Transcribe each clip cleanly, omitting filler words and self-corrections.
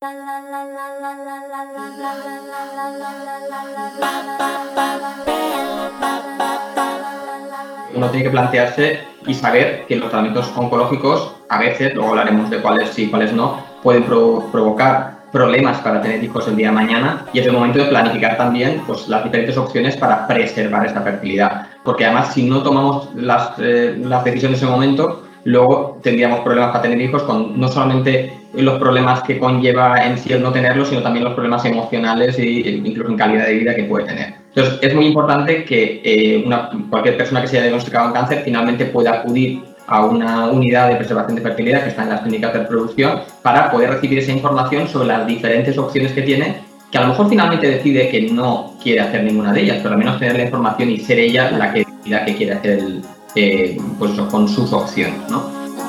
Uno tiene que plantearse y saber que los tratamientos oncológicos, a veces, luego hablaremos de cuáles sí y cuáles no, pueden provocar problemas para tener hijos el día de mañana, y es el momento de planificar también pues, las diferentes opciones para preservar esta fertilidad. Porque además, si no tomamos las decisiones en ese momento, luego tendríamos problemas para tener hijos, con no solamente los problemas que conlleva en sí el no tenerlos, sino también los problemas emocionales e incluso en calidad de vida que puede tener. Entonces, es muy importante que cualquier persona que se haya diagnosticado un cáncer finalmente pueda acudir a una unidad de preservación de fertilidad que está en las clínicas de reproducción para poder recibir esa información sobre las diferentes opciones que tiene, que a lo mejor finalmente decide que no quiere hacer ninguna de ellas, pero al menos tener la información y ser ella la que decida que quiere hacer pues eso, con sus opciones, ¿no?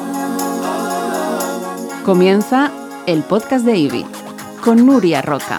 Comienza el podcast de IBI con Nuria Roca.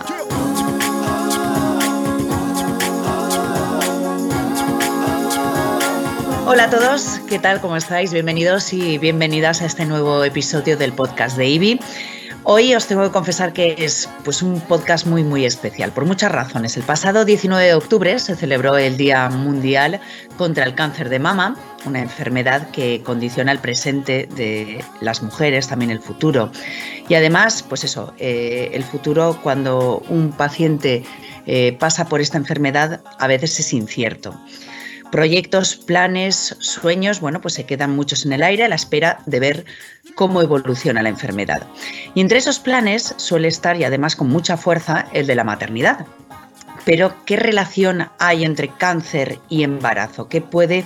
Hola a todos, ¿qué tal? ¿Cómo estáis? Bienvenidos y bienvenidas a este nuevo episodio del podcast de IBI. Hoy os tengo que confesar que es un podcast muy especial, por muchas razones. El pasado 19 de octubre se celebró el Día Mundial contra el Cáncer de Mama, una enfermedad que condiciona el presente de las mujeres, también el futuro. Y además, el futuro cuando un paciente pasa por esta enfermedad a veces es incierto. Proyectos, planes, sueños, se quedan muchos en el aire a la espera de ver cómo evoluciona la enfermedad. Y entre esos planes suele estar, y además con mucha fuerza, el de la maternidad. Pero, ¿qué relación hay entre cáncer y embarazo? ¿Qué puede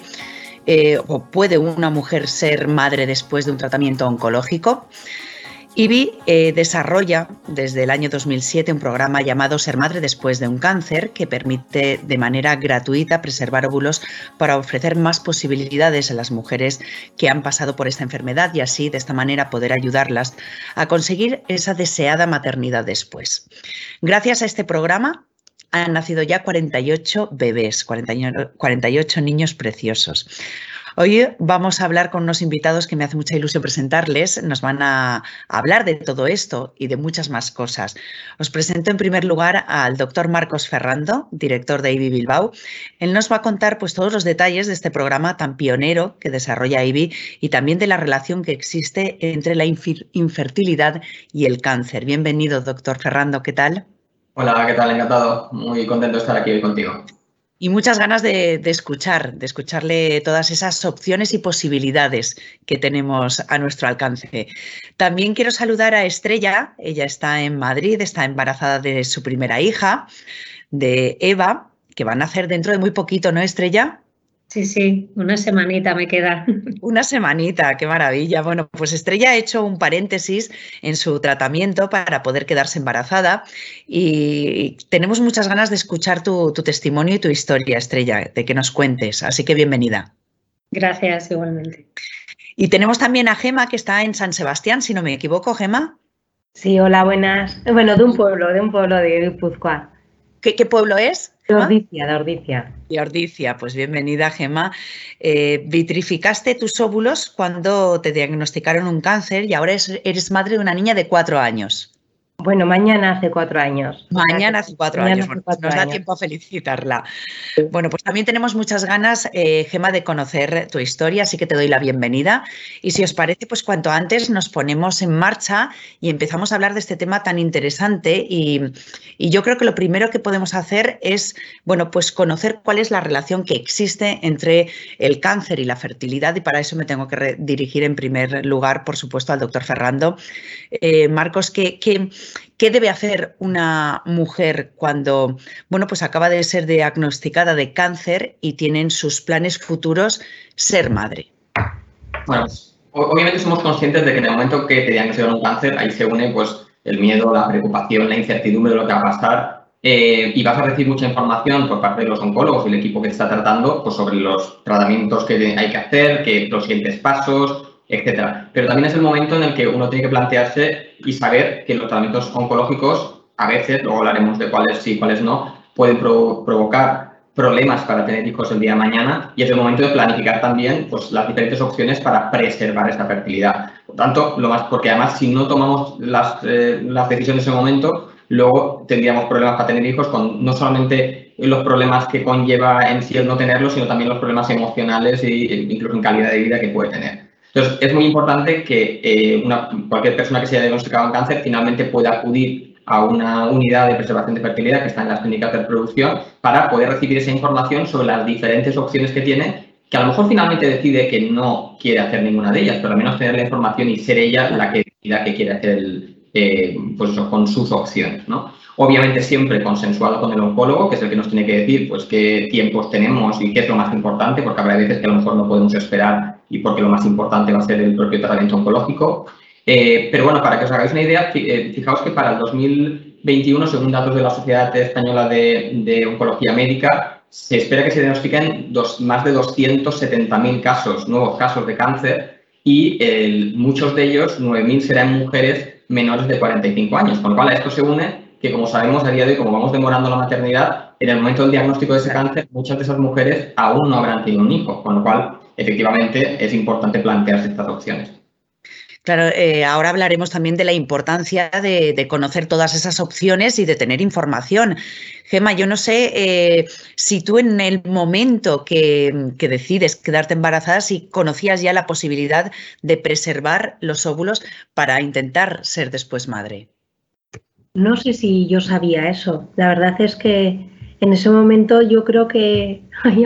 una mujer ser madre después de un tratamiento oncológico? IBI desarrolla desde el año 2007 un programa llamado Ser Madre Después de un Cáncer, que permite de manera gratuita preservar óvulos para ofrecer más posibilidades a las mujeres que han pasado por esta enfermedad y así de esta manera poder ayudarlas a conseguir esa deseada maternidad después. Gracias a este programa han nacido ya 48 bebés, 48 niños preciosos. Hoy vamos a hablar con unos invitados que me hace mucha ilusión presentarles. Nos van a hablar de todo esto y de muchas más cosas. Os presento en primer lugar al doctor Marcos Ferrando, director de IBI Bilbao. Él nos va a contar todos los detalles de este programa tan pionero que desarrolla IBI y también de la relación que existe entre la infertilidad y el cáncer. Bienvenido, doctor Ferrando, ¿qué tal? Hola, ¿qué tal? Encantado. Muy contento de estar aquí hoy contigo. Y muchas ganas de escucharle todas esas opciones y posibilidades que tenemos a nuestro alcance. También quiero saludar a Estrella. Ella está en Madrid, está embarazada de su primera hija, de Eva, que va a nacer dentro de muy poquito, ¿no, Estrella? Sí, una semanita me queda. Una semanita, qué maravilla. Bueno, pues Estrella ha hecho un paréntesis en su tratamiento para poder quedarse embarazada y tenemos muchas ganas de escuchar tu testimonio y tu historia, Estrella, de que nos cuentes. Así que bienvenida. Gracias, igualmente. Y tenemos también a Gema, que está en San Sebastián, si no me equivoco, Gema. Sí, hola, buenas. Bueno, de un pueblo de Guipúzcoa. ¿Qué pueblo es? De Ordicia. De Ordicia, pues bienvenida, Gema. Vitrificaste tus óvulos cuando te diagnosticaron un cáncer y ahora eres madre de una niña de 4 años. Bueno, mañana hace 4 años. Mañana hace 4 años. Bueno, nos da tiempo a felicitarla. Bueno, pues también tenemos muchas ganas, Gema, de conocer tu historia, así que te doy la bienvenida. Y si os parece, pues cuanto antes nos ponemos en marcha y empezamos a hablar de este tema tan interesante. Y yo creo que lo primero que podemos hacer es, conocer cuál es la relación que existe entre el cáncer y la fertilidad. Y para eso me tengo que dirigir en primer lugar, por supuesto, al doctor Ferrando. Marcos, ¿qué debe hacer una mujer cuando acaba de ser diagnosticada de cáncer y tiene en sus planes futuros ser madre? Bueno, obviamente somos conscientes de que en el momento que te diagnostican un cáncer, ahí se une el miedo, la preocupación, la incertidumbre de lo que va a pasar y vas a recibir mucha información por parte de los oncólogos y el equipo que te está tratando sobre los tratamientos que hay que hacer, los siguientes pasos, etcétera. Pero también es el momento en el que uno tiene que plantearse y saber que los tratamientos oncológicos, a veces, luego hablaremos de cuáles sí y cuáles no, pueden provocar problemas para tener hijos el día de mañana y es el momento de planificar también las diferentes opciones para preservar esta fertilidad. tanto, porque además si no tomamos las decisiones en ese momento, luego tendríamos problemas para tener hijos, con no solamente los problemas que conlleva en sí el no tenerlos, sino también los problemas emocionales e incluso en calidad de vida que puede tener. Entonces, es muy importante que cualquier persona que se haya diagnosticado en cáncer finalmente pueda acudir a una unidad de preservación de fertilidad que está en las clínicas de reproducción para poder recibir esa información sobre las diferentes opciones que tiene, que a lo mejor finalmente decide que no quiere hacer ninguna de ellas, pero al menos tener la información y ser ella la que decida que quiere hacer pues eso, con sus opciones, ¿no? Obviamente siempre consensuado con el oncólogo, que es el que nos tiene que decir pues qué tiempos tenemos y qué es lo más importante, porque habrá veces que a lo mejor no podemos esperar y porque lo más importante va a ser el propio tratamiento oncológico. Pero bueno, para que os hagáis una idea, fijaos que para el 2021, según datos de la Sociedad Española de Oncología Médica, se espera que se diagnostiquen más de 270.000 nuevos casos de cáncer y muchos de ellos, 9.000, serán mujeres menores de 45 años, con lo cual a esto se une que, como sabemos a día de hoy, como vamos demorando la maternidad, en el momento del diagnóstico de ese cáncer, muchas de esas mujeres aún no habrán tenido un hijo, con lo cual, efectivamente, es importante plantearse estas opciones. Claro, ahora hablaremos también de la importancia de conocer todas esas opciones y de tener información. Gemma, yo no sé si tú en el momento que decides quedarte embarazada, si conocías ya la posibilidad de preservar los óvulos para intentar ser después madre. No sé si yo sabía eso. La verdad es que en ese momento yo creo que...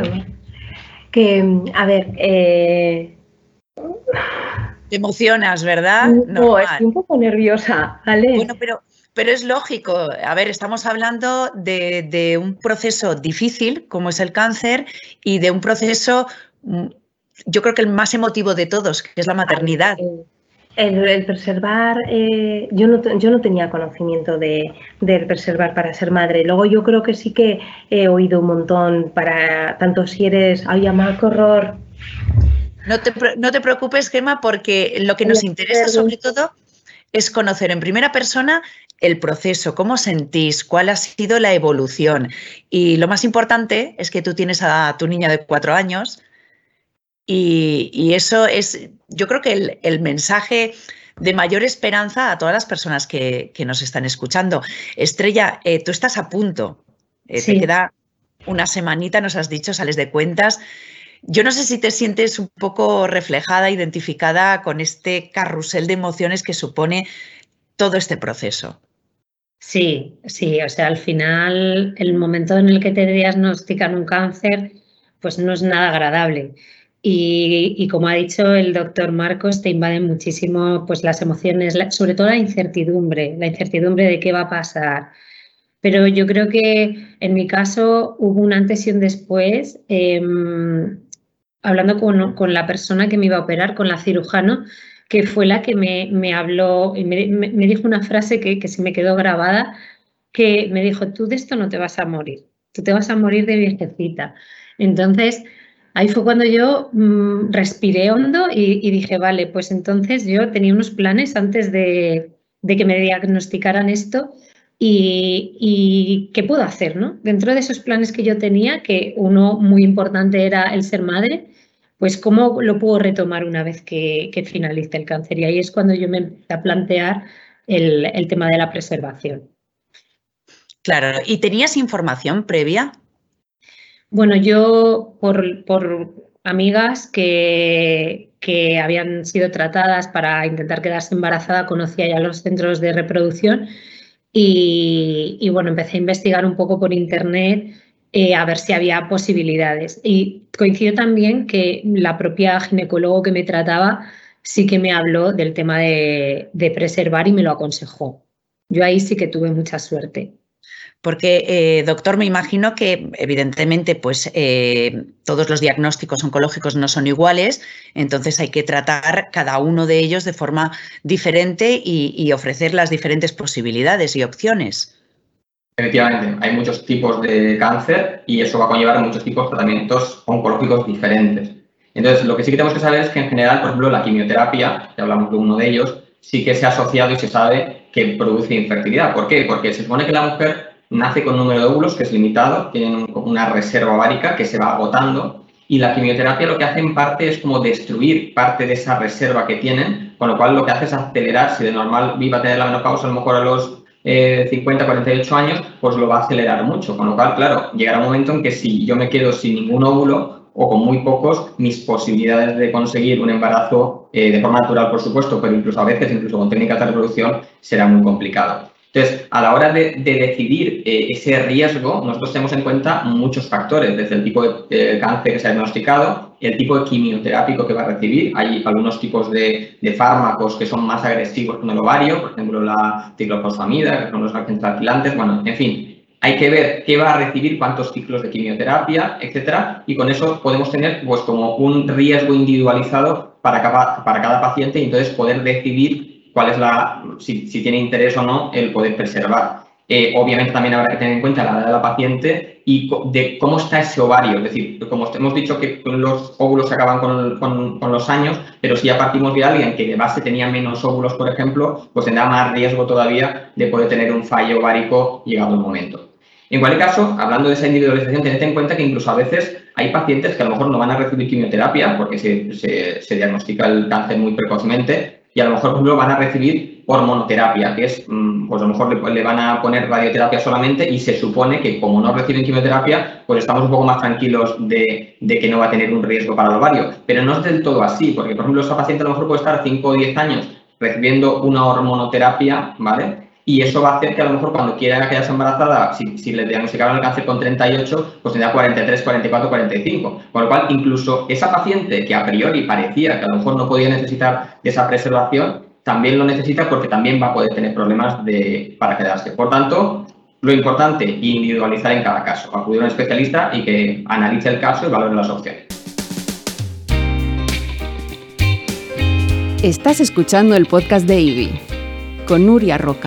Te emocionas, ¿verdad? No, estoy un poco nerviosa, ¿vale? Bueno, pero es lógico. A ver, estamos hablando de un proceso difícil, como es el cáncer, y de un proceso, yo creo que el más emotivo de todos, que es la maternidad. El preservar, yo no tenía conocimiento del preservar para ser madre. Luego yo creo que sí que he oído un montón para, tanto si eres, ¡ay, mamá, qué horror! No te preocupes, Gemma, porque lo que nos interesa sobre todo es conocer en primera persona el proceso, cómo sentís, cuál ha sido la evolución. Y lo más importante es que tú tienes a tu niña de 4 años y eso es, yo creo que el mensaje de mayor esperanza a todas las personas que nos están escuchando. Estrella, tú estás a punto, Sí. te queda una semanita, nos has dicho, sales de cuentas. Yo no sé si te sientes un poco reflejada, identificada con este carrusel de emociones que supone todo este proceso. Sí, o sea, al final el momento en el que te diagnostican un cáncer, pues no es nada agradable. Y como ha dicho el doctor Marcos, te invaden muchísimo pues las emociones, sobre todo la incertidumbre de qué va a pasar. Pero yo creo que en mi caso hubo un antes y un después, hablando con la persona que me iba a operar, con la cirujano, que fue la que me habló y me dijo una frase que se me quedó grabada, que me dijo, tú de esto no te vas a morir, tú te vas a morir de viejecita. Entonces, ahí fue cuando yo respiré hondo y dije, vale, pues entonces yo tenía unos planes antes de que me diagnosticaran esto. ¿Y qué puedo hacer, ¿no? Dentro de esos planes que yo tenía, que uno muy importante era el ser madre, pues cómo lo puedo retomar una vez que finalice el cáncer. Y ahí es cuando yo me empecé a plantear el tema de la preservación. Claro, ¿y tenías información previa? Bueno, yo por amigas que habían sido tratadas para intentar quedarse embarazada, conocía ya los centros de reproducción. Y bueno, empecé a investigar un poco por internet a ver si había posibilidades. Y coincidió también que la propia ginecólogo que me trataba sí que me habló del tema de preservar y me lo aconsejó. Yo ahí sí que tuve mucha suerte. Porque, doctor, me imagino que evidentemente pues, todos los diagnósticos oncológicos no son iguales, entonces hay que tratar cada uno de ellos de forma diferente y ofrecer las diferentes posibilidades y opciones. Efectivamente, hay muchos tipos de cáncer y eso va a conllevar muchos tipos de tratamientos oncológicos diferentes. Entonces, lo que sí que tenemos que saber es que en general, por ejemplo, la quimioterapia, ya hablamos de uno de ellos, sí que se ha asociado y se sabe que produce infertilidad. ¿Por qué? Porque se supone que la mujer nace con un número de óvulos que es limitado, tienen una reserva ovárica que se va agotando y la quimioterapia lo que hace en parte es como destruir parte de esa reserva que tienen, con lo cual lo que hace es acelerar. Si de normal iba a tener la menopausa a lo mejor a los 50, 48 años, pues lo va a acelerar mucho, con lo cual, claro, llegará un momento en que si yo me quedo sin ningún óvulo o con muy pocos, mis posibilidades de conseguir un embarazo de forma natural, por supuesto, pero incluso a veces, incluso con técnicas de reproducción, será muy complicado. Entonces, a la hora de decidir ese riesgo, nosotros tenemos en cuenta muchos factores, desde el tipo de cáncer que se ha diagnosticado, el tipo de quimioterápico que va a recibir. Hay algunos tipos de fármacos que son más agresivos con el ovario, por ejemplo, la ciclofosfamida, que son los agentes alquilantes. Bueno, en fin, hay que ver qué va a recibir, cuántos ciclos de quimioterapia, etcétera, y con eso podemos tener pues como un riesgo individualizado para cada paciente y entonces poder decidir cuál es si tiene interés o no el poder preservar. Obviamente también habrá que tener en cuenta la edad de la paciente y de cómo está ese ovario. Es decir, como hemos dicho que los óvulos se acaban con los años, pero si ya partimos de alguien que de base tenía menos óvulos, por ejemplo, pues tendrá más riesgo todavía de poder tener un fallo ovárico llegado el momento. En cualquier caso, hablando de esa individualización, tened en cuenta que incluso a veces hay pacientes que a lo mejor no van a recibir quimioterapia porque se diagnostica el cáncer muy precozmente y a lo mejor, por ejemplo, van a recibir hormonoterapia, que es, pues a lo mejor le van a poner radioterapia solamente y se supone que como no reciben quimioterapia, pues estamos un poco más tranquilos de que no va a tener un riesgo para el ovario. Pero no es del todo así, porque, por ejemplo, esa paciente a lo mejor puede estar 5 o 10 años recibiendo una hormonoterapia, ¿vale? Y eso va a hacer que a lo mejor cuando quiera quedarse embarazada, si le diagnosticaron el cáncer con 38, pues tendrá 43, 44, 45. Con lo cual, incluso esa paciente que a priori parecía que a lo mejor no podía necesitar de esa preservación, también lo necesita porque también va a poder tener problemas para quedarse. Por tanto, lo importante, individualizar en cada caso. Acudir a un especialista y que analice el caso y valore las opciones. Estás escuchando el podcast de IBI con Nuria Roca.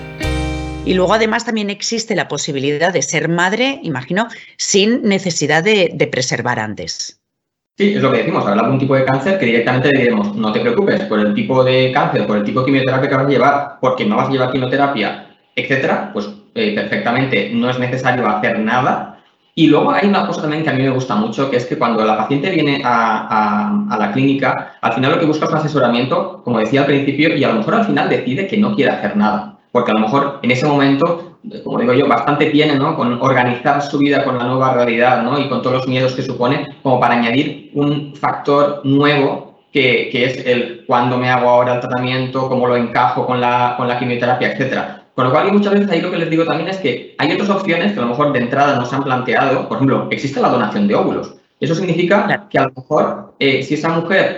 Y luego además también existe la posibilidad de ser madre, imagino, sin necesidad de preservar antes. Sí, es lo que decimos. Habrá algún tipo de cáncer que directamente le diremos, no te preocupes por el tipo de cáncer, por el tipo de quimioterapia que vas a llevar, porque no vas a llevar quimioterapia, etcétera, pues perfectamente no es necesario hacer nada. Y luego hay una cosa también que a mí me gusta mucho, que es que cuando la paciente viene a la clínica, al final lo que busca es un asesoramiento, como decía al principio, y a lo mejor al final decide que no quiere hacer nada. Porque a lo mejor en ese momento, como digo yo, bastante tiene, ¿no?, con organizar su vida con la nueva realidad, ¿no?, y con todos los miedos que supone, como para añadir un factor nuevo que es el cuándo me hago ahora el tratamiento, cómo lo encajo con la quimioterapia, etcétera. Con lo cual, y muchas veces ahí lo que les digo también es que hay otras opciones que a lo mejor de entrada no se han planteado. Por ejemplo, existe la donación de óvulos. Eso significa que a lo mejor, si esa mujer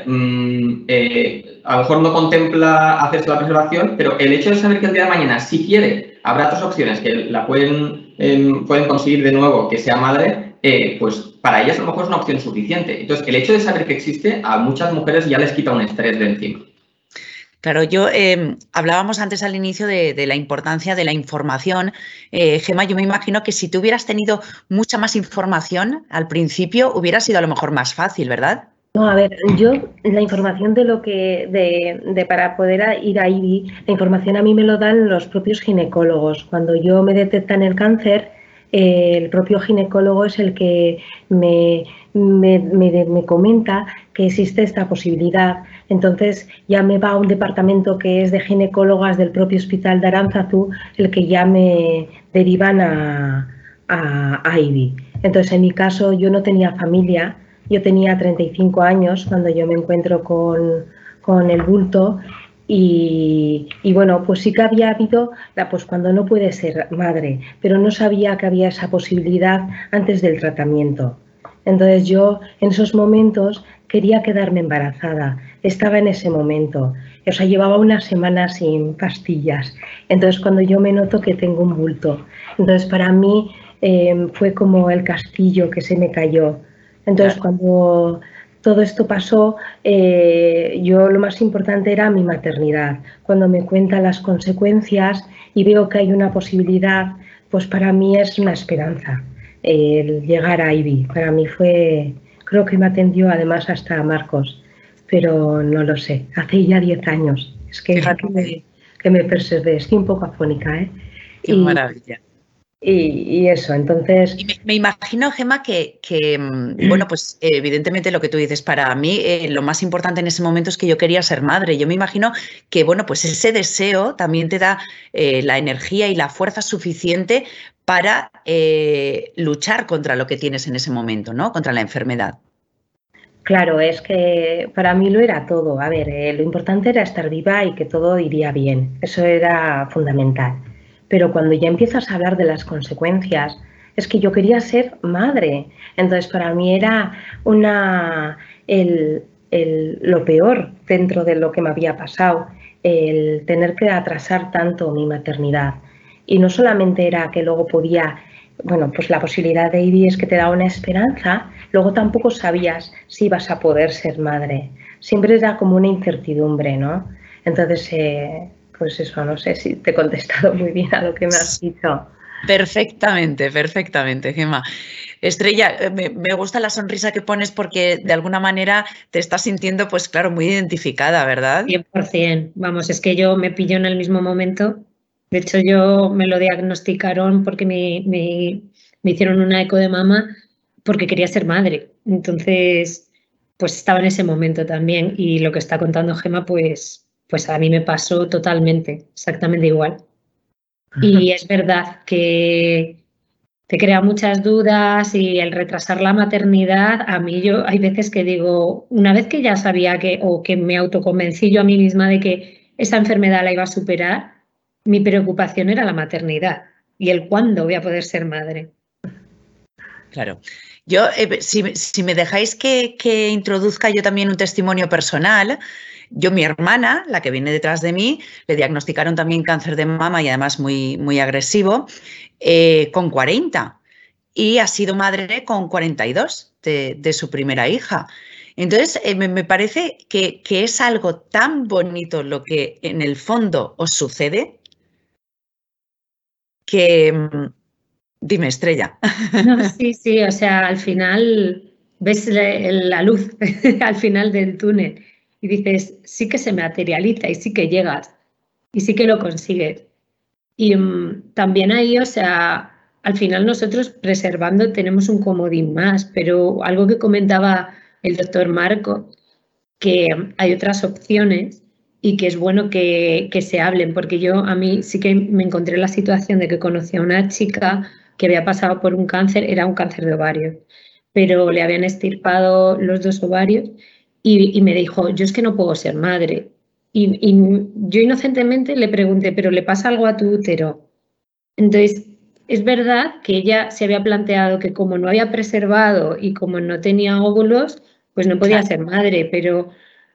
a lo mejor no contempla hacerse la preservación, pero el hecho de saber que el día de mañana, si quiere, habrá otras opciones que la pueden conseguir de nuevo que sea madre, pues para ellas a lo mejor es una opción suficiente. Entonces, el hecho de saber que existe, a muchas mujeres ya les quita un estrés de encima. Claro, hablábamos antes al inicio de la importancia de la información. Gemma, yo me imagino que si tú hubieras tenido mucha más información al principio, hubiera sido a lo mejor más fácil, ¿verdad? No, a ver, yo la información para poder ir a IBI, la información a mí me lo dan los propios ginecólogos. Cuando yo me detectan el cáncer, el propio ginecólogo es el que me comenta que existe esta posibilidad. Entonces ya me va a un departamento que es de ginecólogas del propio Hospital de Aránzazu, el que ya me derivan a IBI. Entonces en mi caso yo no tenía familia, yo tenía 35 años cuando yo me encuentro con el bulto. Y bueno, pues sí que había habido, pues cuando no puede ser madre, pero no sabía que había esa posibilidad antes del tratamiento. Entonces yo en esos momentos quería quedarme embarazada, estaba en ese momento, o sea, llevaba una semana sin pastillas. Entonces cuando yo me noto que tengo un bulto, entonces para mí fue como el castillo que se me cayó. Entonces cuando todo esto pasó, yo lo más importante era mi maternidad. Cuando me cuentan las consecuencias y veo que hay una posibilidad, pues para mí es una esperanza el llegar a IBI. Para mí creo que me atendió además hasta Marcos, pero no lo sé, hace ya 10 años. Es que me preservé, estoy un poco afónica, ¿eh? Qué maravilla. Y eso, entonces... Y me imagino, Gemma, que bueno, pues evidentemente lo que tú dices, para mí lo más importante en ese momento es que yo quería ser madre. Yo me imagino que, bueno, pues ese deseo también te da la energía y la fuerza suficiente para luchar contra lo que tienes en ese momento, ¿no? Contra la enfermedad. Claro, es que para mí lo era todo. A ver, lo importante era estar viva y que todo iría bien. Eso era fundamental. Pero cuando ya empiezas a hablar de las consecuencias, es que yo quería ser madre. Entonces, para mí era lo peor dentro de lo que me había pasado, el tener que atrasar tanto mi maternidad. Y no solamente era que luego podía, bueno, pues la posibilidad de IBI es que te da una esperanza, luego tampoco sabías si ibas a poder ser madre. Siempre era como una incertidumbre, ¿no? Entonces, pues eso, no sé si te he contestado muy bien a lo que me has dicho. Perfectamente, perfectamente, Gemma. Estrella, me gusta la sonrisa que pones porque de alguna manera te estás sintiendo, pues claro, muy identificada, ¿verdad? 100%. Vamos, es que yo me pillo en el mismo momento. De hecho, yo me lo diagnosticaron porque me hicieron una eco de mama porque quería ser madre. Entonces, pues estaba en ese momento también. Y lo que está contando Gemma, pues a mí me pasó totalmente, exactamente igual. Y es verdad que te crea muchas dudas y el retrasar la maternidad, a mí hay veces que digo, una vez que ya sabía o que me autoconvencí yo a mí misma de que esa enfermedad la iba a superar, mi preocupación era la maternidad y el cuándo voy a poder ser madre. Claro. Yo, si me dejáis que introduzca yo también un testimonio personal, mi hermana, la que viene detrás de mí, le diagnosticaron también cáncer de mama y además muy, muy agresivo, con 40 y ha sido madre con 42 de su primera hija. Entonces, me parece que es algo tan bonito lo que en el fondo os sucede que... Dime, Estrella. No, sí, o sea, al final ves la luz al final del túnel y dices, sí que se materializa y sí que llegas y sí que lo consigues. Y también ahí, o sea, al final nosotros preservando tenemos un comodín más, pero algo que comentaba el doctor Marco, que hay otras opciones y que es bueno que se hablen, porque yo a mí sí que me encontré en la situación de que conocí a una chica que había pasado por un cáncer, era un cáncer de ovarios, pero le habían extirpado los 2 ovarios y me dijo, yo es que no puedo ser madre. Y yo inocentemente le pregunté, ¿pero le pasa algo a tu útero? Entonces, es verdad que ella se había planteado que como no había preservado y como no tenía óvulos, pues no podía ser madre, pero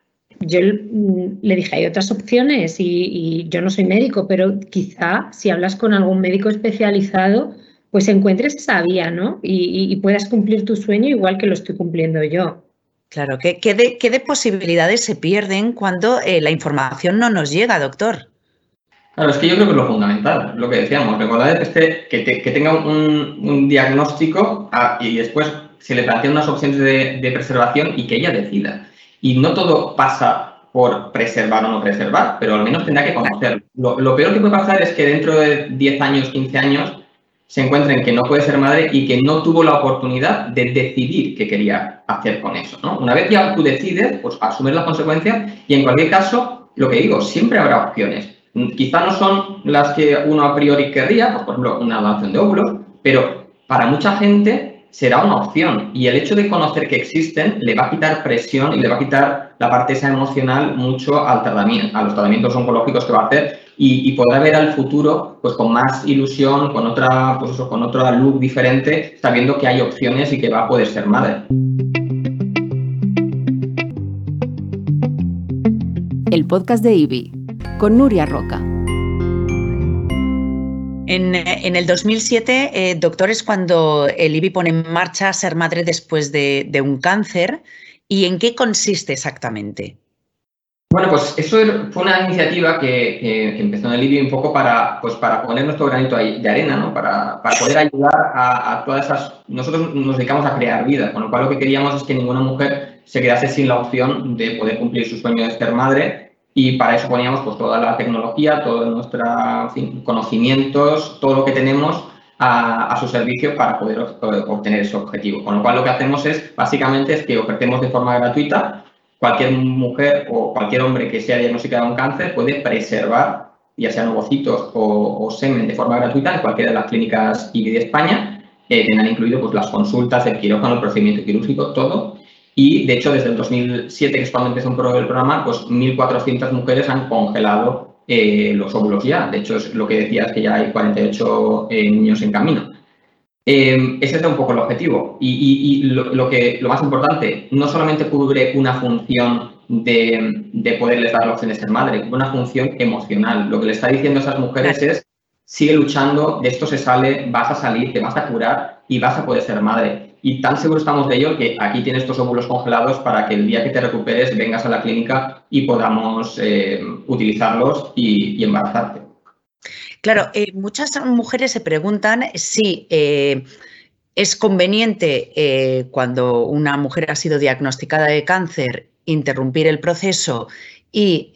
yo le dije, hay otras opciones y yo no soy médico, pero quizá si hablas con algún médico especializado, pues encuentres esa vía, ¿no? Y puedas cumplir tu sueño igual que lo estoy cumpliendo yo. Claro, ¿qué de posibilidades se pierden cuando la información no nos llega, doctor? Claro, es que yo creo que es lo fundamental, lo que decíamos, recordad que tenga un diagnóstico y después se le plantean unas opciones de preservación y que ella decida. Y no todo pasa por preservar o no preservar, pero al menos tendrá que conocerlo. Lo peor que puede pasar es que dentro de 10 años, 15 años, se encuentren que no puede ser madre y que no tuvo la oportunidad de decidir qué quería hacer con eso, ¿no? Una vez ya tú decides, pues asumes las consecuencias y en cualquier caso, lo que digo, siempre habrá opciones. Quizá no son las que uno a priori querría, pues, por ejemplo, una donación de óvulos, pero para mucha gente será una opción y el hecho de conocer que existen le va a quitar presión y le va a quitar la parte esa emocional mucho al tratamiento, a los tratamientos oncológicos que va a hacer y podrá ver al futuro pues con más ilusión, con otra, pues eso, con otra luz diferente, sabiendo que hay opciones y que va a poder ser madre. El podcast de IBI con Nuria Roca. En el 2007, doctor, es cuando el IBI pone en marcha Ser Madre después de un cáncer. ¿Y en qué consiste exactamente? Bueno, pues eso fue una iniciativa que empezó en el IBI un poco para poner nuestro granito de arena, ¿no? Para poder ayudar a todas esas... Nosotros nos dedicamos a crear vida, con lo cual lo que queríamos es que ninguna mujer se quedase sin la opción de poder cumplir su sueño de ser madre. Y para eso poníamos pues toda la tecnología, todo nuestro conocimientos, todo lo que tenemos a su servicio para poder obtener ese objetivo. Con lo cual, lo que hacemos básicamente es que ofrecemos de forma gratuita, cualquier mujer o cualquier hombre que sea diagnosticado de un cáncer puede preservar, ya sean ovocitos o semen, de forma gratuita en cualquiera de las clínicas IBI de España. Tendrán incluido pues, las consultas, el quirófano, el procedimiento quirúrgico, todo. Y, de hecho, desde el 2007, que es cuando empezó el programa, pues 1.400 mujeres han congelado los óvulos ya. De hecho, es lo que decías, que ya hay 48 niños en camino. Ese es un poco el objetivo. Y lo más importante, no solamente cubre una función de poderles dar la opción de ser madre, cubre una función emocional. Lo que le está diciendo a esas mujeres es: sigue luchando, de esto se sale, vas a salir, te vas a curar y vas a poder ser madre. Y tan seguro estamos de ello que aquí tienes estos óvulos congelados para que el día que te recuperes vengas a la clínica y podamos utilizarlos y embarazarte. Claro, muchas mujeres se preguntan si es conveniente cuando una mujer ha sido diagnosticada de cáncer interrumpir el proceso y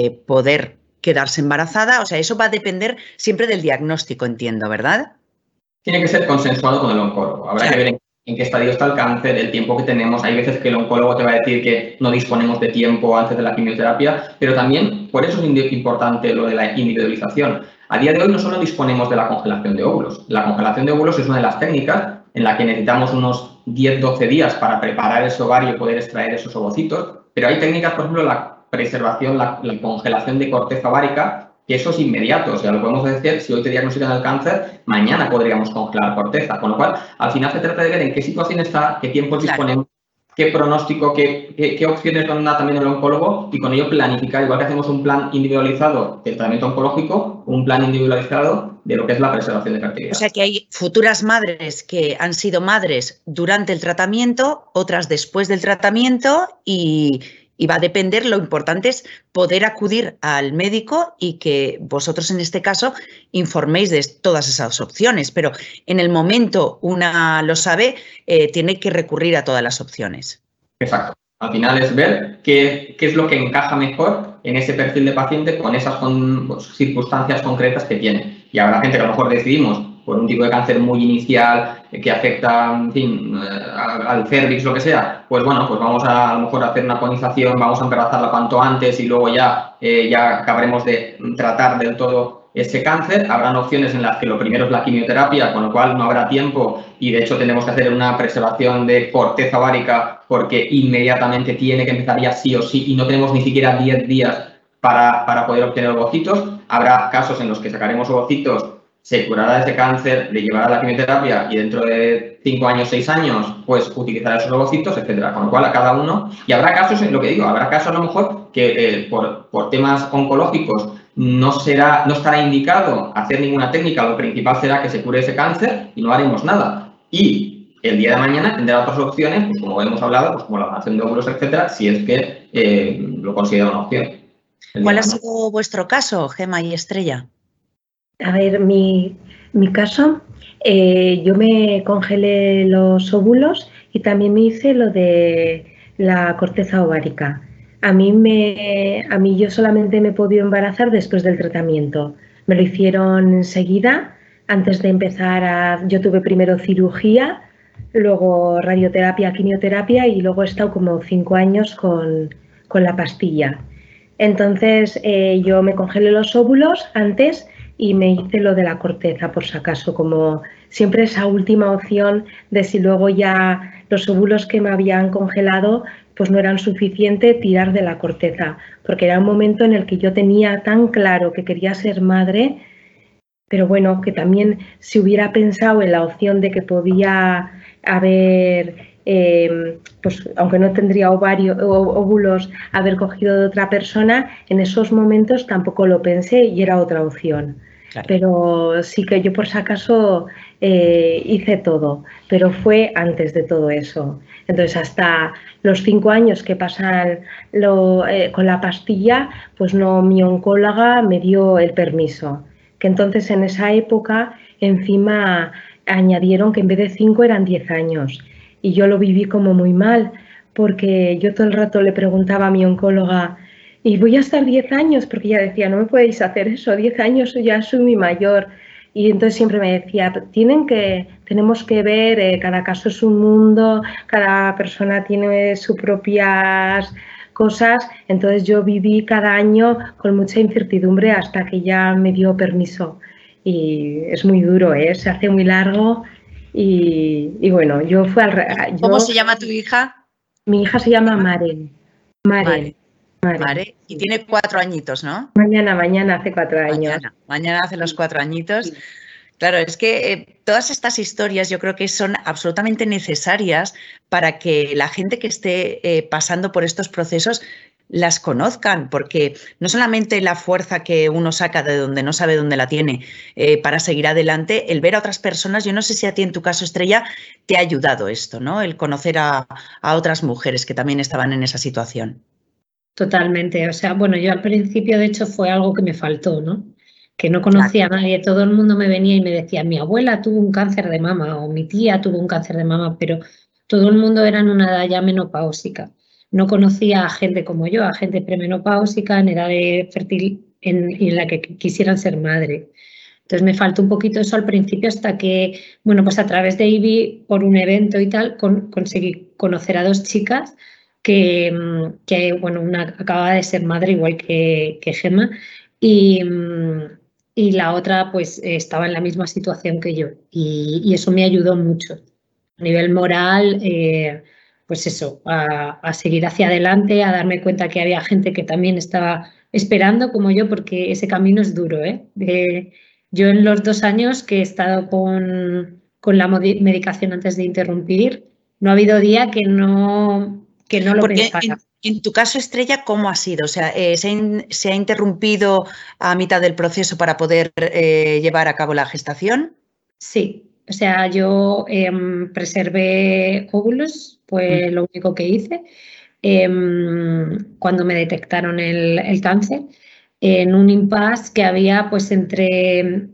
poder quedarse embarazada. O sea, eso va a depender siempre del diagnóstico, entiendo, ¿verdad? Tiene que ser consensuado con el oncólogo. Habrá que ver en qué estadio está el cáncer, el tiempo que tenemos. Hay veces que el oncólogo te va a decir que no disponemos de tiempo antes de la quimioterapia, pero también por eso es importante lo de la individualización. A día de hoy no solo disponemos de la congelación de óvulos. La congelación de óvulos es una de las técnicas en la que necesitamos unos 10-12 días para preparar ese ovario y poder extraer esos ovocitos, pero hay técnicas, por ejemplo, la preservación, la congelación de corteza ovárica, que eso es inmediato. O sea, lo podemos decir, si hoy te diagnostican el cáncer, mañana podríamos congelar corteza. Con lo cual, al final se trata de ver en qué situación está, qué tiempos disponemos, qué pronóstico, qué opciones nos da también el oncólogo, y con ello planificar, igual que hacemos un plan individualizado del tratamiento oncológico, un plan individualizado de lo que es la preservación de fertilidad. O sea, que hay futuras madres que han sido madres durante el tratamiento, otras después del tratamiento, y va a depender. Lo importante es poder acudir al médico y que vosotros, en este caso, informéis de todas esas opciones. Pero en el momento una lo sabe, tiene que recurrir a todas las opciones. Exacto. Al final es ver qué es lo que encaja mejor en ese perfil de paciente con esas circunstancias concretas que tiene. Y habrá gente que a lo mejor decidimos por un tipo de cáncer muy inicial que afecta, en fin, al cervix, lo que sea, pues bueno, pues vamos a lo mejor a hacer una conización, vamos a embarazarla cuanto antes y luego ya acabaremos de tratar del todo ese cáncer. Habrán opciones en las que lo primero es la quimioterapia, con lo cual no habrá tiempo y de hecho tenemos que hacer una preservación de corteza ovárica porque inmediatamente tiene que empezar ya sí o sí y no tenemos ni siquiera 10 días para poder obtener ovocitos. Habrá casos en los que sacaremos ovocitos, se curará ese cáncer, le llevará la quimioterapia y dentro de 5 años, 6 años, pues utilizará esos ovocitos, etcétera. Con lo cual, a cada uno, y habrá casos, lo que digo, habrá casos a lo mejor que por temas oncológicos no estará indicado hacer ninguna técnica, lo principal será que se cure ese cáncer y no haremos nada. Y el día de mañana tendrá otras opciones, pues como hemos hablado, pues como la donación de óvulos, etcétera, si es que lo considera una opción. ¿Cuál ha sido vuestro caso, Gemma y Estrella? A ver, mi caso, yo me congelé los óvulos y también me hice lo de la corteza ovárica. A mí yo solamente me he podido embarazar después del tratamiento. Me lo hicieron enseguida, antes de empezar yo tuve primero cirugía, luego radioterapia, quimioterapia y luego he estado como 5 años con la pastilla. Entonces yo me congelé los óvulos antes y me hice lo de la corteza, por si acaso, como siempre esa última opción de si luego ya los óvulos que me habían congelado pues no eran suficientes, tirar de la corteza, porque era un momento en el que yo tenía tan claro que quería ser madre, pero bueno, que también si hubiera pensado en la opción de que podía haber, pues aunque no tendría óvulos, haber cogido de otra persona, en esos momentos tampoco lo pensé y era otra opción. Claro. Pero sí que yo por si acaso hice todo, pero fue antes de todo eso. Entonces hasta los 5 años que pasan con la pastilla, pues no, mi oncóloga me dio el permiso. Que entonces en esa época encima añadieron que en vez de 5 eran 10 años. Y yo lo viví como muy mal, porque yo todo el rato le preguntaba a mi oncóloga, ¿y voy a estar 10 años? Porque ella decía, no me podéis hacer eso, 10 años ya soy muy mayor. Y entonces siempre me decía, tenemos que ver, cada caso es un mundo, cada persona tiene sus propias cosas, entonces yo viví cada año con mucha incertidumbre hasta que ya me dio permiso. Y es muy duro, se hace muy largo y bueno, yo fui al... ¿Cómo se llama tu hija? Mi hija se llama Maren. Mare. Y tiene 4 añitos, ¿no? Mañana hace 4 años. Mañana hace los 4 añitos. Sí. Claro, es que todas estas historias yo creo que son absolutamente necesarias para que la gente que esté pasando por estos procesos las conozcan, porque no solamente la fuerza que uno saca de donde no sabe dónde la tiene para seguir adelante, el ver a otras personas, yo no sé si a ti en tu caso, Estrella, te ha ayudado esto, ¿no? El conocer a otras mujeres que también estaban en esa situación. Totalmente, o sea, bueno, yo al principio de hecho fue algo que me faltó, ¿no? Que no conocía a nadie, todo el mundo me venía y me decía, mi abuela tuvo un cáncer de mama o mi tía tuvo un cáncer de mama, pero todo el mundo era en una edad ya menopáusica. No conocía a gente como yo, a gente premenopáusica en edad de fértil en la que quisieran ser madre. Entonces me faltó un poquito eso al principio hasta que, bueno, pues a través de IBI, por un evento y tal, conseguí conocer a 2 chicas que bueno, una acababa de ser madre igual que Gemma y la otra pues estaba en la misma situación que yo y eso me ayudó mucho a nivel moral, pues eso, a seguir hacia adelante, a darme cuenta que había gente que también estaba esperando como yo, porque ese camino es duro, yo en los 2 años que he estado con la medicación antes de interrumpir, no ha habido día que no lo porque pensara. En tu caso, Estrella, ¿cómo ha sido? O sea, ¿se ha interrumpido a mitad del proceso para poder llevar a cabo la gestación? Sí, o sea, yo preservé óvulos, fue lo único que hice cuando me detectaron el cáncer, en un impasse que había pues entre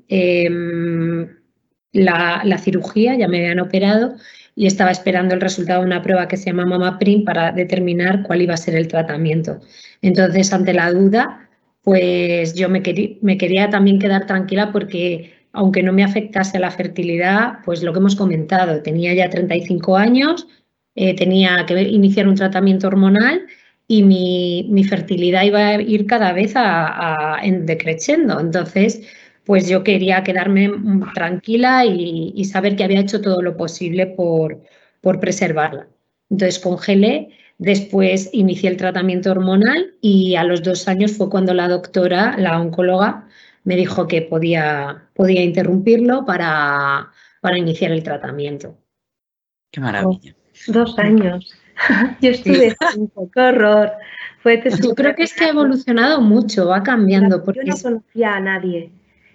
la cirugía, ya me habían operado y estaba esperando el resultado de una prueba que se llama MamaPrint para determinar cuál iba a ser el tratamiento. Entonces, ante la duda, pues yo me quería también quedar tranquila porque aunque no me afectase a la fertilidad, pues lo que hemos comentado, tenía ya 35 años, tenía que iniciar un tratamiento hormonal y mi fertilidad iba a ir cada vez decreciendo. Entonces, pues yo quería quedarme tranquila y saber que había hecho todo lo posible por preservarla. Entonces congelé, después inicié el tratamiento hormonal y a los 2 años fue cuando la doctora, la oncóloga, me dijo que podía interrumpirlo para iniciar el tratamiento. ¡Qué maravilla! 2 años. Yo estuve 5, qué horror. Yo creo que es que ha evolucionado mucho, va cambiando. Yo no conocía a nadie.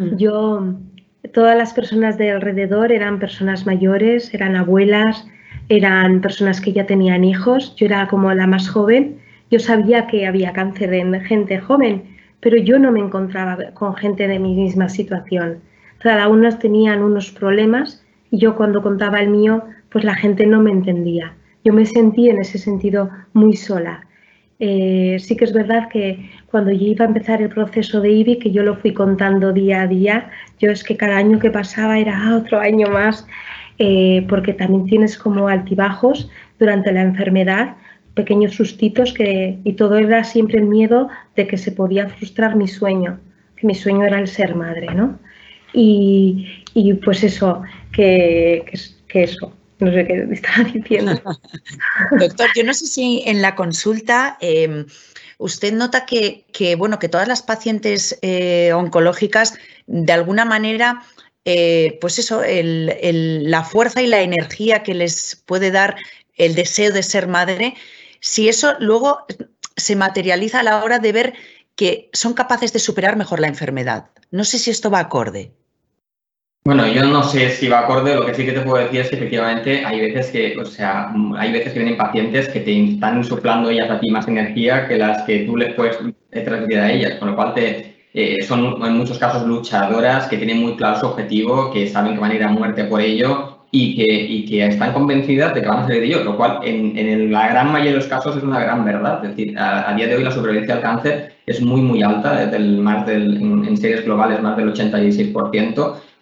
Todas las personas de alrededor eran personas mayores, eran abuelas, eran personas que ya tenían hijos. Yo era como la más joven. Yo sabía que había cáncer en gente joven, pero yo no me encontraba con gente de mi misma situación. Cada uno tenían unos problemas y yo cuando contaba el mío, pues la gente no me entendía. Yo me sentí en ese sentido muy sola. Sí que es verdad que cuando yo iba a empezar el proceso de IBI, que yo lo fui contando día a día, yo es que cada año que pasaba era otro año más, porque también tienes como altibajos durante la enfermedad, pequeños sustitos y todo era siempre el miedo de que se podía frustrar mi sueño, que mi sueño era el ser madre, ¿no? Y pues eso, que eso. No sé qué estaba diciendo. Doctor, yo no sé si en la consulta usted nota que todas las pacientes oncológicas, de alguna manera, pues eso, la fuerza y la energía que les puede dar el deseo de ser madre, si eso luego se materializa a la hora de ver que son capaces de superar mejor la enfermedad. No sé si esto va acorde. Bueno, yo no sé si va acorde, lo que sí que te puedo decir es que efectivamente hay veces que vienen pacientes que te están soplando ellas a ti más energía que las que tú les puedes transmitir a ellas, con lo cual son en muchos casos luchadoras que tienen muy claro su objetivo, que saben que van a ir a muerte por ello y que están convencidas de que van a salir de ello, lo cual en la gran mayoría de los casos es una gran verdad. Es decir, a día de hoy la supervivencia al cáncer es muy, muy alta, en series globales más del 86%.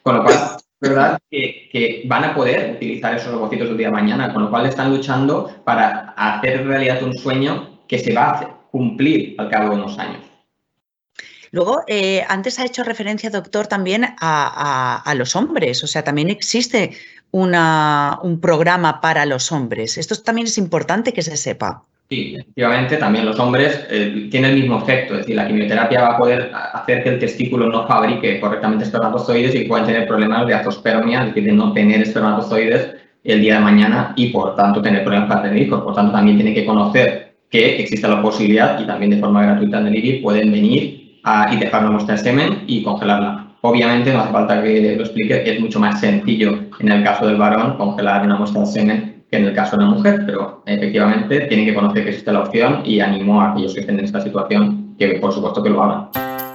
Con lo cual, es verdad que van a poder utilizar esos robocitos el día de mañana, con lo cual están luchando para hacer realidad un sueño que se va a cumplir al cabo de unos años. Luego, antes ha hecho referencia, doctor, también a los hombres, o sea, también existe un programa para los hombres. Esto también es importante que se sepa. Sí, efectivamente, también los hombres tienen el mismo efecto, es decir, la quimioterapia va a poder hacer que el testículo no fabrique correctamente espermatozoides y puedan tener problemas de azospermia, es decir, de no tener espermatozoides el día de mañana y, por tanto, tener problemas para tener hijos. Por tanto, también tienen que conocer que existe la posibilidad y también de forma gratuita en el IBI pueden venir y dejar una muestra de semen y congelarla. Obviamente, no hace falta que lo explique, es mucho más sencillo en el caso del varón congelar una muestra de semen que en el caso de una mujer, pero efectivamente tienen que conocer que existe la opción y animo a aquellos que estén en esta situación que por supuesto que lo hagan.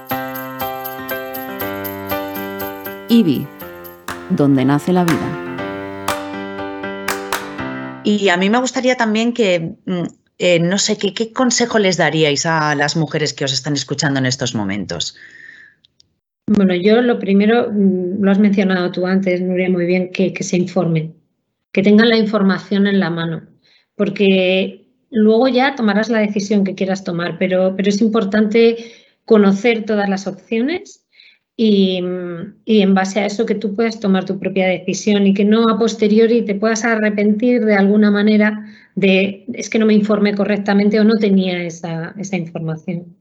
IBI, donde nace la vida. Y a mí me gustaría también que, no sé, ¿qué consejo les daríais a las mujeres que os están escuchando en estos momentos? Bueno, yo lo primero, lo has mencionado tú antes, Nuria, muy bien, que se informen, que tengan la información en la mano, porque luego ya tomarás la decisión que quieras tomar, pero es importante conocer todas las opciones y en base a eso que tú puedas tomar tu propia decisión y que no a posteriori te puedas arrepentir de alguna manera de es que no me informé correctamente o no tenía esa información.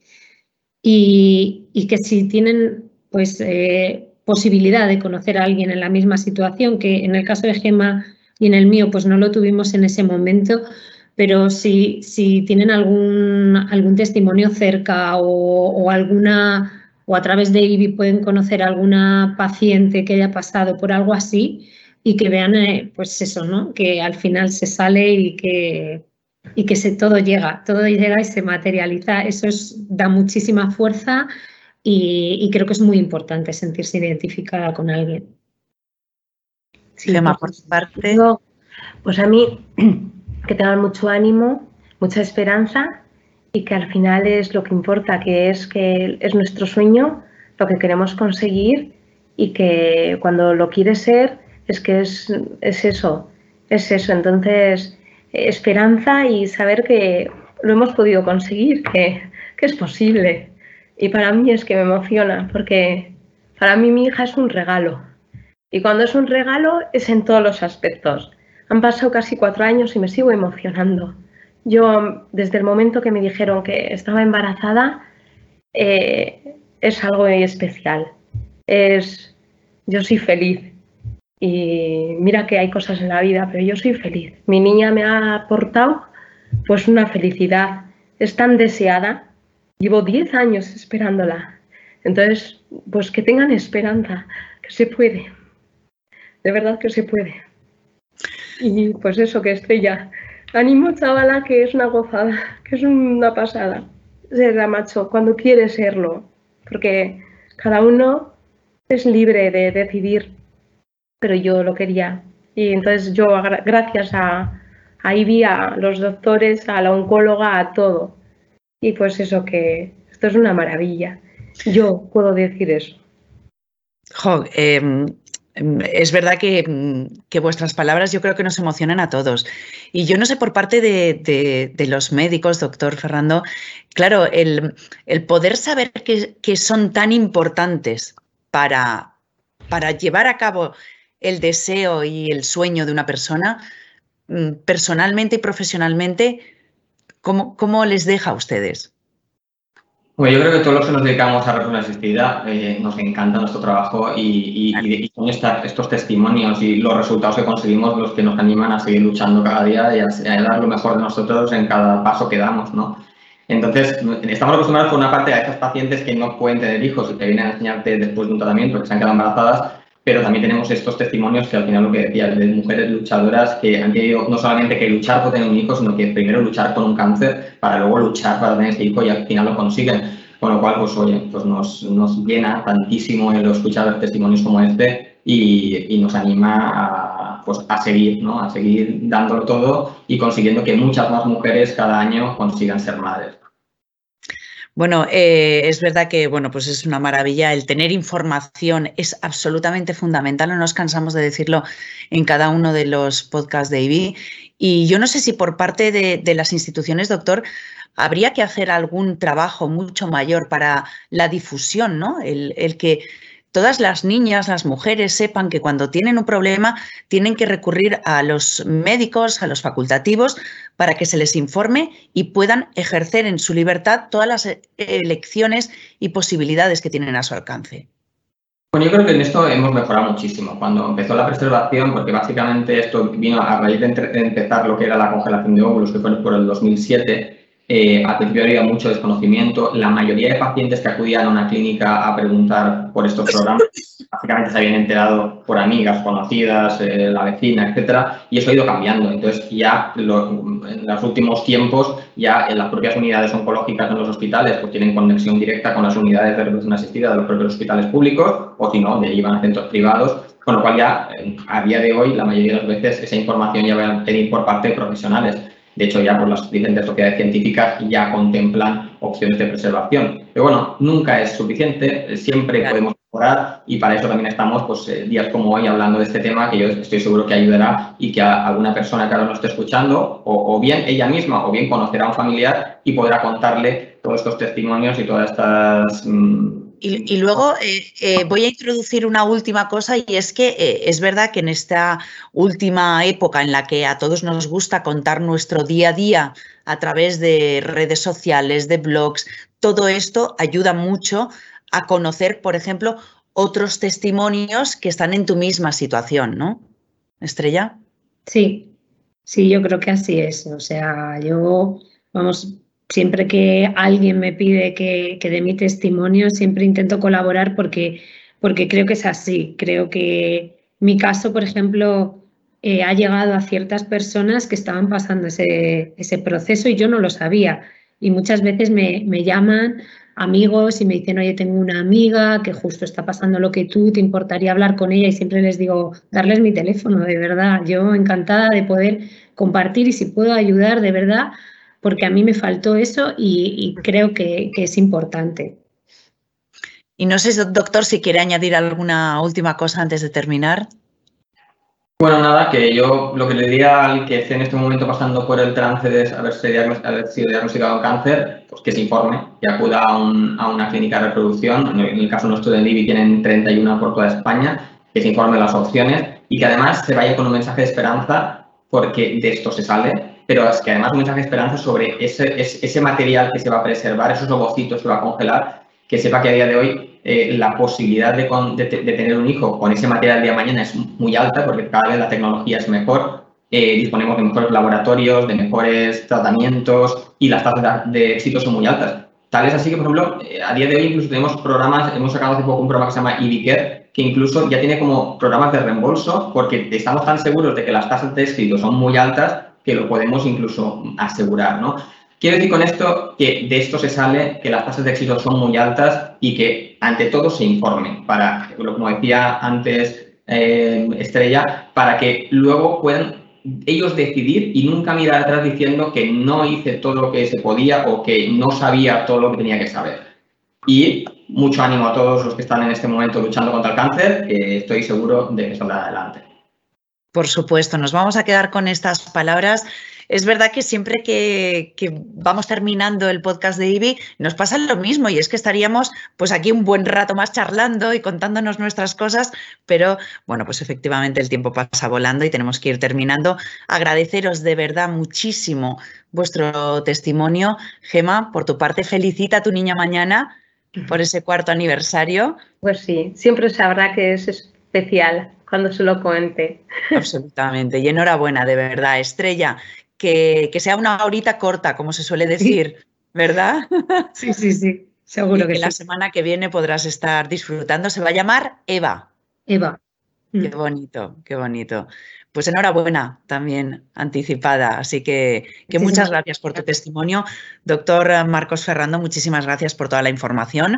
Y que si tienen pues posibilidad de conocer a alguien en la misma situación, que en el caso de Gemma y en el mío pues no lo tuvimos en ese momento, pero si tienen algún testimonio cerca o alguna, o a través de IBI pueden conocer a alguna paciente que haya pasado por algo así y que vean pues eso, ¿no? Que al final se sale y que todo llega y se materializa. Eso da muchísima fuerza y creo que es muy importante sentirse identificada con alguien. Sí, Gemma, por su parte. Pues a mí, que tengan mucho ánimo, mucha esperanza y que al final es lo que importa, que es nuestro sueño, lo que queremos conseguir y que cuando lo quieres ser es que es eso. Entonces, esperanza y saber que lo hemos podido conseguir, que es posible. Y para mí es que me emociona, porque para mí mi hija es un regalo. Y cuando es un regalo es en todos los aspectos. Han pasado casi 4 años y me sigo emocionando. Yo, desde el momento que me dijeron que estaba embarazada, es algo muy especial. Yo soy feliz. Y mira que hay cosas en la vida, pero yo soy feliz. Mi niña me ha aportado pues una felicidad. Es tan deseada. Llevo 10 años esperándola. Entonces, pues que tengan esperanza, que se puede. De verdad que se puede. Y pues eso, que Estrella, ánimo chavala, que es una gozada, que es una pasada. Será macho, cuando quiere serlo, porque cada uno es libre de decidir, pero yo lo quería. Y entonces yo, gracias a IBI, a los doctores, a la oncóloga, a todo. Y pues eso, que esto es una maravilla. Yo puedo decir eso. Jo, es verdad que vuestras palabras yo creo que nos emocionan a todos. Y yo no sé por parte de los médicos, doctor Ferrando, claro, el poder saber que son tan importantes para llevar a cabo el deseo y el sueño de una persona, personalmente y profesionalmente, ¿cómo les deja a ustedes? Bueno, yo creo que todos los que nos dedicamos a persona asistida nos encanta nuestro trabajo y son estos testimonios y los resultados que conseguimos los que nos animan a seguir luchando cada día y a dar lo mejor de nosotros en cada paso que damos, ¿no? Entonces, estamos acostumbrados por una parte a estas pacientes que no pueden tener hijos y que vienen a enseñarte después de un tratamiento que se han quedado embarazadas, pero también tenemos estos testimonios que al final lo que decía, de mujeres luchadoras que han querido no solamente que luchar por tener un hijo, sino que primero luchar con un cáncer para luego luchar para tener ese hijo y al final lo consiguen. Con lo cual, pues oye, pues nos llena tantísimo el escuchar testimonios como este y nos anima a seguir, ¿no? A seguir dándolo todo y consiguiendo que muchas más mujeres cada año consigan ser madres. Bueno, es verdad que pues es una maravilla. El tener información es absolutamente fundamental. No nos cansamos de decirlo en cada uno de los podcasts de IBI. Y yo no sé si por parte de las instituciones, doctor, habría que hacer algún trabajo mucho mayor para la difusión, ¿no? El que todas las niñas, las mujeres sepan que cuando tienen un problema tienen que recurrir a los médicos, a los facultativos, para que se les informe y puedan ejercer en su libertad todas las elecciones y posibilidades que tienen a su alcance. Bueno, yo creo que en esto hemos mejorado muchísimo. Cuando empezó la preservación, porque básicamente esto vino a raíz de empezar lo que era la congelación de óvulos, que fue por el 2007, al principio había mucho desconocimiento. La mayoría de pacientes que acudían a una clínica a preguntar por estos programas, básicamente se habían enterado por amigas, conocidas, la vecina, etcétera, y eso ha ido cambiando. Entonces, ya en los últimos tiempos, ya en las propias unidades oncológicas en los hospitales pues tienen conexión directa con las unidades de reproducción asistida de los propios hospitales públicos, o si no, derivan a centros privados, con lo cual ya a día de hoy la mayoría de las veces esa información ya va a venir por parte de profesionales. De hecho, ya por las diferentes sociedades científicas ya contemplan opciones de preservación. Pero bueno, nunca es suficiente, siempre podemos mejorar y para eso también estamos pues, días como hoy hablando de este tema que yo estoy seguro que ayudará y que a alguna persona que ahora nos esté escuchando o bien ella misma o bien conocerá a un familiar y podrá contarle todos estos testimonios y todas estas... Y luego voy a introducir una última cosa y es que es verdad que en esta última época en la que a todos nos gusta contar nuestro día a día a través de redes sociales, de blogs, todo esto ayuda mucho a conocer, por ejemplo, otros testimonios que están en tu misma situación, ¿no? Estrella. Sí, yo creo que así es. O sea, yo, siempre que alguien me pide que dé mi testimonio, siempre intento colaborar porque creo que es así. Creo que mi caso, por ejemplo, ha llegado a ciertas personas que estaban pasando ese proceso y yo no lo sabía. Y muchas veces me llaman amigos y me dicen, oye, tengo una amiga que justo está pasando lo que tú, ¿te importaría hablar con ella? Y siempre les digo, darles mi teléfono, de verdad. Yo encantada de poder compartir y si puedo ayudar, de verdad, porque a mí me faltó eso y creo que es importante. Y no sé, doctor, si quiere añadir alguna última cosa antes de terminar. Bueno, nada, que yo lo que le diría al que esté en este momento pasando por el trance de haber sido diagnosticado cáncer, pues que se informe, que acuda a una clínica de reproducción. En el caso nuestro de IBI tienen 31 por toda España, que se informe de las opciones y que además se vaya con un mensaje de esperanza porque de esto se sale, pero es que además un mensaje de esperanza sobre ese material que se va a preservar, esos ovocitos que se va a congelar, que sepa que a día de hoy la posibilidad de tener un hijo con ese material de mañana es muy alta porque cada vez la tecnología es mejor, disponemos de mejores laboratorios, de mejores tratamientos y las tasas de éxito son muy altas. Tal es así que, por ejemplo, a día de hoy incluso tenemos programas, hemos sacado hace poco un programa que se llama IBI Care, que incluso ya tiene como programas de reembolso porque estamos tan seguros de que las tasas de éxito son muy altas que lo podemos incluso asegurar, ¿no? Quiero decir con esto que de esto se sale que las tasas de éxito son muy altas y que ante todo se informen para, como decía antes Estrella, para que luego puedan ellos decidir y nunca mirar atrás diciendo que no hice todo lo que se podía o que no sabía todo lo que tenía que saber. Y mucho ánimo a todos los que están en este momento luchando contra el cáncer, que estoy seguro de que saldrán adelante. Por supuesto, nos vamos a quedar con estas palabras. Es verdad que siempre que vamos terminando el podcast de IBI nos pasa lo mismo y es que estaríamos pues aquí un buen rato más charlando y contándonos nuestras cosas, pero bueno, pues efectivamente el tiempo pasa volando y tenemos que ir terminando. Agradeceros de verdad muchísimo vuestro testimonio. Gemma, por tu parte, felicita a tu niña mañana por ese 4º aniversario. Pues sí, siempre sabrá que es especial cuando se lo cuente. Absolutamente. Y enhorabuena, de verdad, Estrella. Que sea una horita corta, como se suele decir, ¿verdad? Sí, seguro que sí. La semana que viene podrás estar disfrutando. Se va a llamar Eva. Eva. Qué bonito, qué bonito. Pues enhorabuena también anticipada. Así que muchas gracias por tu testimonio. Doctor Marcos Ferrando, muchísimas gracias por toda la información.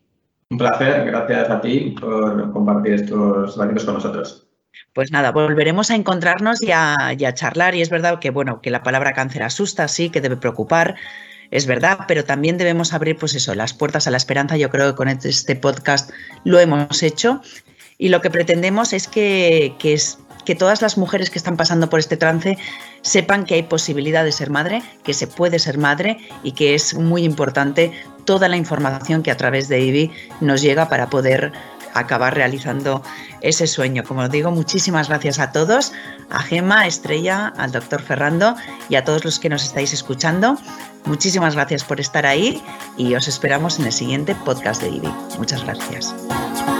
Un placer, gracias a ti por compartir estos ratitos con nosotros. Pues nada, volveremos a encontrarnos y a charlar y es verdad que, bueno, que la palabra cáncer asusta, sí, que debe preocupar, es verdad, pero también debemos abrir, pues eso, las puertas a la esperanza. Yo creo que con este podcast lo hemos hecho y lo que pretendemos es que todas las mujeres que están pasando por este trance sepan que hay posibilidad de ser madre, que se puede ser madre y que es muy importante toda la información que a través de IBI nos llega para poder acabar realizando ese sueño. Como os digo, muchísimas gracias a todos, a Gemma, a Estrella, al doctor Ferrando y a todos los que nos estáis escuchando. Muchísimas gracias por estar ahí y os esperamos en el siguiente podcast de IBI. Muchas gracias.